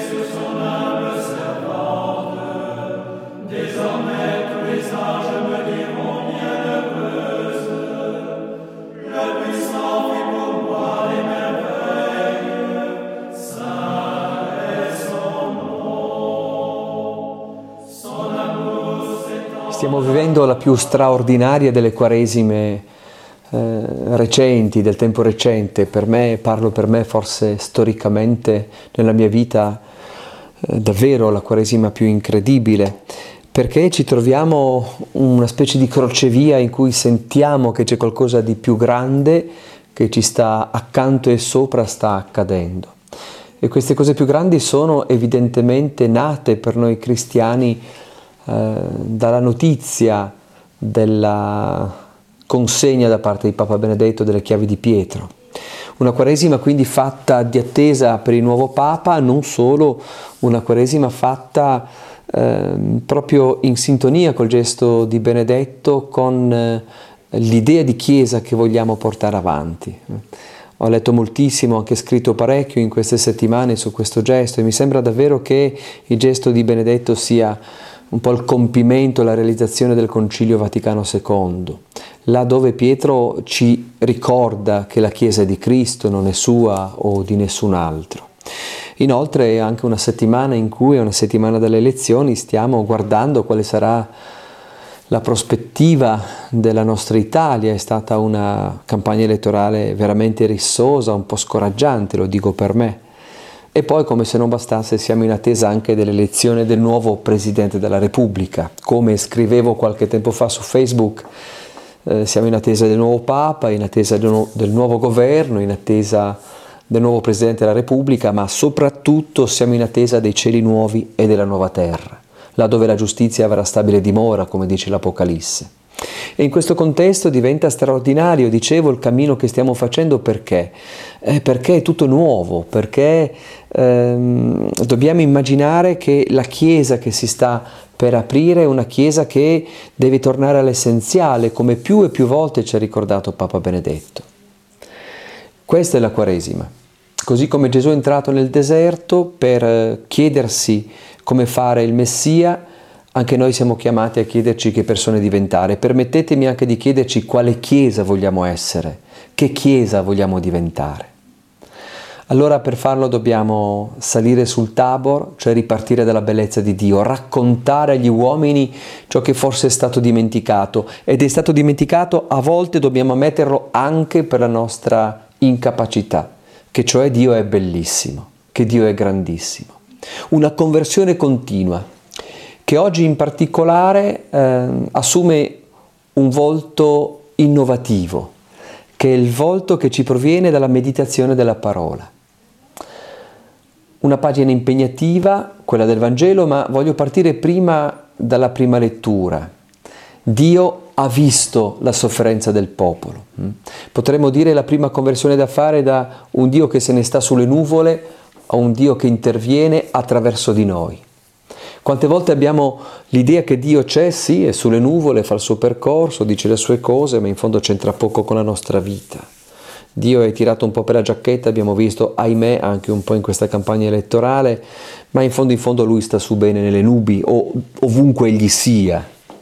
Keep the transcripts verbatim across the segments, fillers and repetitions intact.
Stiamo vivendo la più straordinaria delle quaresime eh, recenti, del tempo recente. Per me, parlo per me forse storicamente nella mia vita, eh, davvero la quaresima più incredibile, perché ci troviamo una specie di crocevia in cui sentiamo che c'è qualcosa di più grande che ci sta accanto e sopra sta accadendo. E queste cose più grandi sono evidentemente nate per noi cristiani dalla notizia della consegna da parte di Papa Benedetto delle chiavi di Pietro. Una quaresima quindi fatta di attesa per il nuovo Papa, non solo una quaresima fatta eh, proprio in sintonia col gesto di Benedetto, con eh, l'idea di Chiesa che vogliamo portare avanti. Ho letto moltissimo, ho anche scritto parecchio in queste settimane su questo gesto e mi sembra davvero che il gesto di Benedetto sia un po' il compimento, la realizzazione del Concilio Vaticano secondo, là dove Pietro ci ricorda che la Chiesa è di Cristo, non è sua o di nessun altro. Inoltre è anche una settimana in cui, è una settimana delle elezioni, stiamo guardando quale sarà la prospettiva della nostra Italia. È stata una campagna elettorale veramente rissosa, un po' scoraggiante, lo dico per me. E poi, come se non bastasse, siamo in attesa anche dell'elezione del nuovo Presidente della Repubblica. Come scrivevo qualche tempo fa su Facebook, eh, siamo in attesa del nuovo Papa, in attesa del, nu- del nuovo governo, in attesa del nuovo Presidente della Repubblica, ma soprattutto siamo in attesa dei cieli nuovi e della nuova terra, là dove la giustizia avrà stabile dimora, come dice l'Apocalisse. E in questo contesto diventa straordinario, dicevo, il cammino che stiamo facendo. Perché? Eh, perché è tutto nuovo, perché ehm, dobbiamo immaginare che la Chiesa che si sta per aprire è una Chiesa che deve tornare all'essenziale, come più e più volte ci ha ricordato Papa Benedetto. Questa è la Quaresima. Così come Gesù è entrato nel deserto per chiedersi come fare il Messia, anche noi siamo chiamati a chiederci che persone diventare. Permettetemi anche di chiederci quale Chiesa vogliamo essere, che Chiesa vogliamo diventare. Allora per farlo dobbiamo salire sul Tabor, cioè ripartire dalla bellezza di Dio, raccontare agli uomini ciò che forse è stato dimenticato, ed è stato dimenticato, a volte dobbiamo ammetterlo anche per la nostra incapacità, che cioè Dio è bellissimo, che Dio è grandissimo. Una conversione continua, che oggi in particolare eh, assume un volto innovativo, che è il volto che ci proviene dalla meditazione della parola. Una pagina impegnativa, quella del Vangelo, ma voglio partire prima dalla prima lettura. Dio ha visto la sofferenza del popolo. Potremmo dire la prima conversione da fare da un Dio che se ne sta sulle nuvole a un Dio che interviene attraverso di noi. Quante volte abbiamo l'idea che Dio c'è, sì, è sulle nuvole, fa il suo percorso, dice le sue cose, ma in fondo c'entra poco con la nostra vita. Dio è tirato un po' per la giacchetta, abbiamo visto, ahimè, anche un po' in questa campagna elettorale, ma in fondo in fondo Lui sta su bene nelle nubi, o ovunque Egli sia.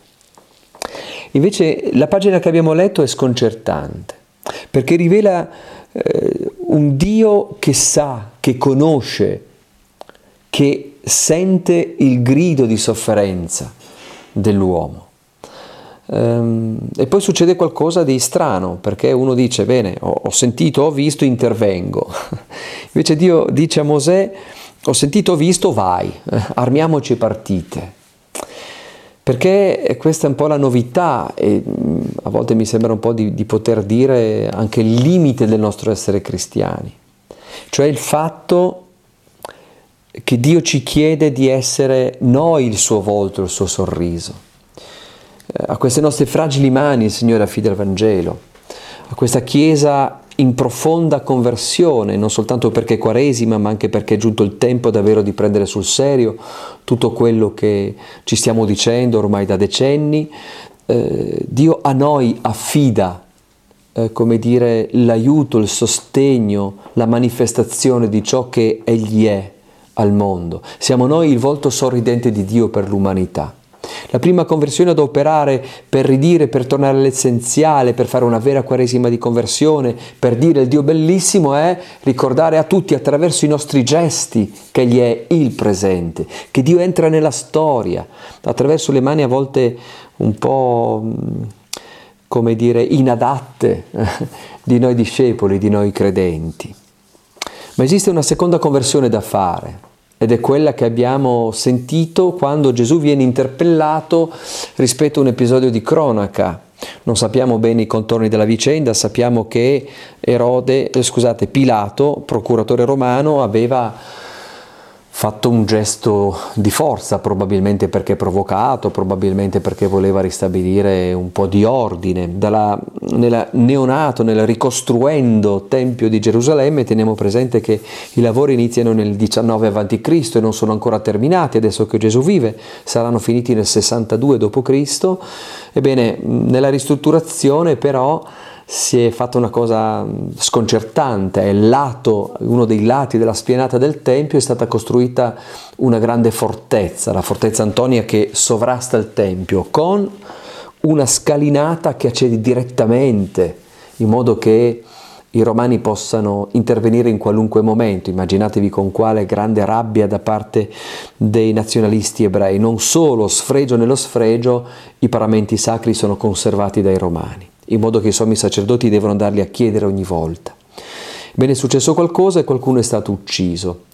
Invece la pagina che abbiamo letto è sconcertante, perché rivela eh, un Dio che sa, che conosce, che sente il grido di sofferenza dell'uomo. Ehm, e poi succede qualcosa di strano, perché uno dice, bene, ho, ho sentito, ho visto, intervengo. Invece Dio dice a Mosè, ho sentito, ho visto, vai, eh, armiamoci partite. Perché questa è un po' la novità, e a volte mi sembra un po' di, di poter dire anche il limite del nostro essere cristiani, cioè il fatto che Dio ci chiede di essere noi il suo volto, il suo sorriso. A queste nostre fragili mani il Signore affida il Vangelo, a questa Chiesa in profonda conversione, non soltanto perché è Quaresima, ma anche perché è giunto il tempo davvero di prendere sul serio tutto quello che ci stiamo dicendo ormai da decenni. Eh, Dio a noi affida, eh, come dire, l'aiuto, il sostegno, la manifestazione di ciò che Egli è al mondo. Siamo noi il volto sorridente di Dio per l'umanità. La prima conversione ad operare per ridire, per tornare all'essenziale, per fare una vera quaresima di conversione, per dire il Dio bellissimo, è ricordare a tutti attraverso i nostri gesti che Egli è il presente, che Dio entra nella storia, attraverso le mani a volte un po', come dire, inadatte di noi discepoli, di noi credenti. Ma esiste una seconda conversione da fare. Ed è quella che abbiamo sentito quando Gesù viene interpellato rispetto a un episodio di cronaca. Non sappiamo bene i contorni della vicenda, sappiamo che Erode, eh, scusate, Pilato, procuratore romano, aveva fatto un gesto di forza, probabilmente perché provocato, probabilmente perché voleva ristabilire un po' di ordine. Dalla, nel neonato, nel ricostruendo Tempio di Gerusalemme, teniamo presente che i lavori iniziano nel diciannove avanti Cristo e non sono ancora terminati, adesso che Gesù vive, saranno finiti nel sessantadue dopo Cristo. Ebbene, nella ristrutturazione però si è fatta una cosa sconcertante. È lato, uno dei lati della spianata del Tempio è stata costruita una grande fortezza, la fortezza Antonia, che sovrasta il Tempio, con una scalinata che accede direttamente, in modo che i romani possano intervenire in qualunque momento. Immaginatevi con quale grande rabbia da parte dei nazionalisti ebrei. Non solo, sfregio nello sfregio, i paramenti sacri sono conservati dai romani, in modo che i sommi sacerdoti devono andarli a chiedere ogni volta. Bene, è successo qualcosa e qualcuno è stato ucciso.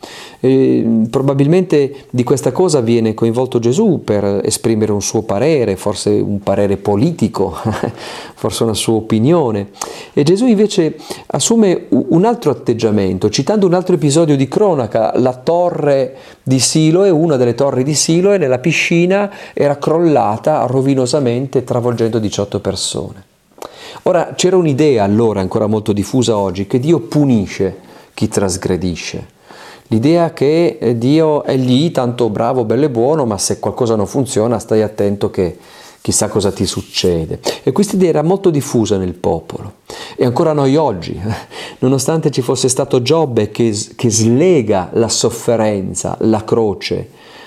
E, probabilmente di questa cosa viene coinvolto Gesù per esprimere un suo parere, forse un parere politico, forse una sua opinione. E Gesù invece assume un altro atteggiamento, citando un altro episodio di cronaca. La torre di Siloe, una delle torri di Siloe, nella piscina era crollata rovinosamente, travolgendo diciotto persone. Ora, c'era un'idea allora, ancora molto diffusa oggi, che Dio punisce chi trasgredisce. L'idea che Dio è lì, tanto bravo, bello e buono, ma se qualcosa non funziona stai attento che chissà cosa ti succede. E questa idea era molto diffusa nel popolo. E ancora noi oggi, nonostante ci fosse stato Giobbe che, che slega la sofferenza, la croce,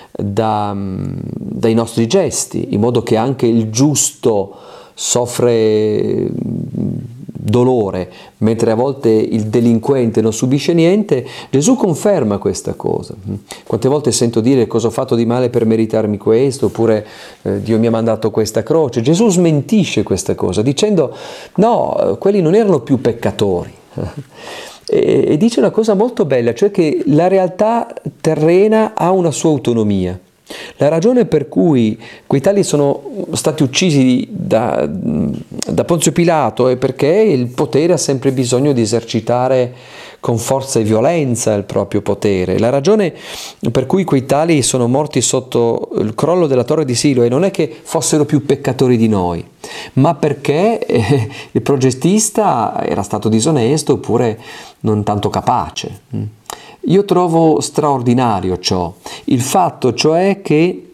da, dai nostri gesti, in modo che anche il giusto soffre dolore, mentre a volte il delinquente non subisce niente. Gesù conferma questa cosa. Quante volte sento dire: cosa ho fatto di male per meritarmi questo, oppure eh, Dio mi ha mandato questa croce. Gesù smentisce questa cosa dicendo: no, quelli non erano più peccatori. e, e dice una cosa molto bella, cioè che la realtà terrena ha una sua autonomia. La ragione per cui quei tali sono stati uccisi da, da Ponzio Pilato è perché il potere ha sempre bisogno di esercitare con forza e violenza il proprio potere. La ragione per cui quei tali sono morti sotto il crollo della torre di Siloe non è che fossero più peccatori di noi, ma perché eh, il progettista era stato disonesto oppure non tanto capace. Io trovo straordinario ciò, il fatto cioè che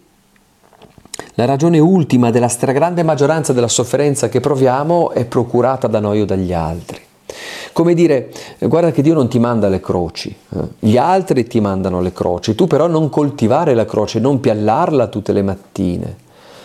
la ragione ultima della stragrande maggioranza della sofferenza che proviamo è procurata da noi o dagli altri. Come dire, guarda che Dio non ti manda le croci, eh? Gli altri ti mandano le croci, tu però non coltivare la croce, non piallarla tutte le mattine.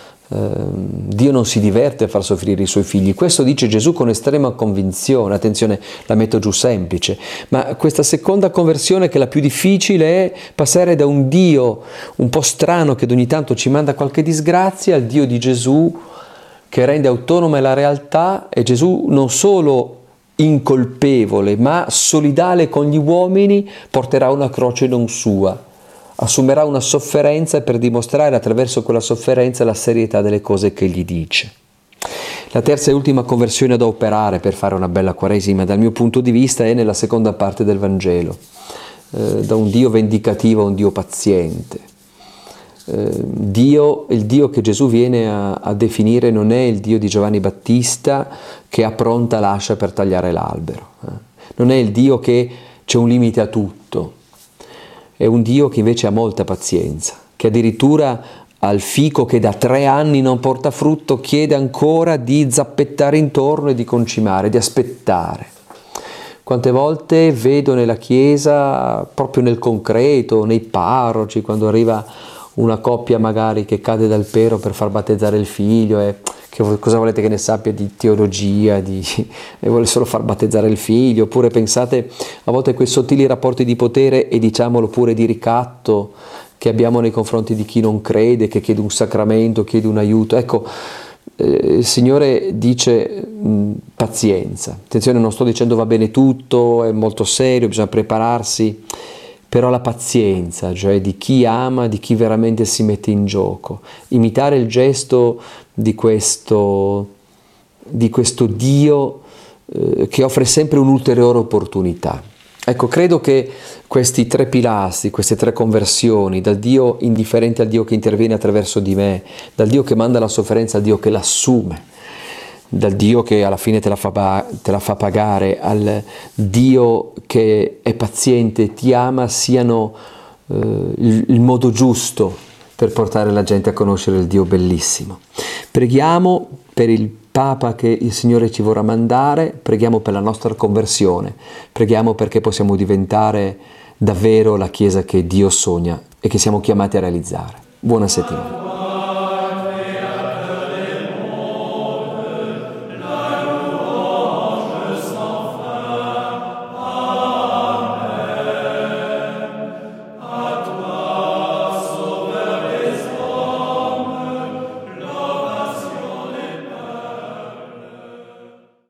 Dio non si diverte a far soffrire i suoi figli. Questo dice Gesù con estrema convinzione. Attenzione, la metto giù semplice, ma questa seconda conversione, che è la più difficile, è passare da un Dio un po' strano che ogni tanto ci manda qualche disgrazia al Dio di Gesù che rende autonoma la realtà. E Gesù non solo incolpevole ma solidale con gli uomini porterà una croce non sua, assumerà una sofferenza per dimostrare attraverso quella sofferenza la serietà delle cose che gli dice. La terza e ultima conversione da operare per fare una bella quaresima, dal mio punto di vista, è nella seconda parte del Vangelo, eh, da un Dio vendicativo a un Dio paziente. Eh, Dio, il Dio che Gesù viene a, a definire non è il Dio di Giovanni Battista che appronta l'ascia per tagliare l'albero, eh. Non è il Dio che c'è un limite a tutto. È un Dio che invece ha molta pazienza, che addirittura al fico che da tre anni non porta frutto chiede ancora di zappettare intorno e di concimare, di aspettare. Quante volte vedo nella Chiesa, proprio nel concreto, nei parroci, quando arriva una coppia magari che cade dal pero per far battezzare il figlio e che cosa volete che ne sappia di teologia, di, e vuole solo far battezzare il figlio, oppure pensate a volte a quei sottili rapporti di potere e diciamolo pure di ricatto che abbiamo nei confronti di chi non crede, che chiede un sacramento, chiede un aiuto. Ecco, eh, il Signore dice mh, pazienza, attenzione, non sto dicendo va bene tutto, è molto serio, bisogna prepararsi, però la pazienza, cioè di chi ama, di chi veramente si mette in gioco, imitare il gesto di questo, di questo Dio eh, che offre sempre un'ulteriore opportunità. Ecco, credo che questi tre pilastri, queste tre conversioni, dal Dio indifferente al Dio che interviene attraverso di me, dal Dio che manda la sofferenza al Dio che l'assume, dal Dio che alla fine te la fa, te la fa pagare, al Dio che è paziente, ti ama, siano eh, il, il modo giusto per portare la gente a conoscere il Dio bellissimo. Preghiamo per il Papa che il Signore ci vorrà mandare, preghiamo per la nostra conversione, preghiamo perché possiamo diventare davvero la Chiesa che Dio sogna e che siamo chiamati a realizzare. Buona settimana.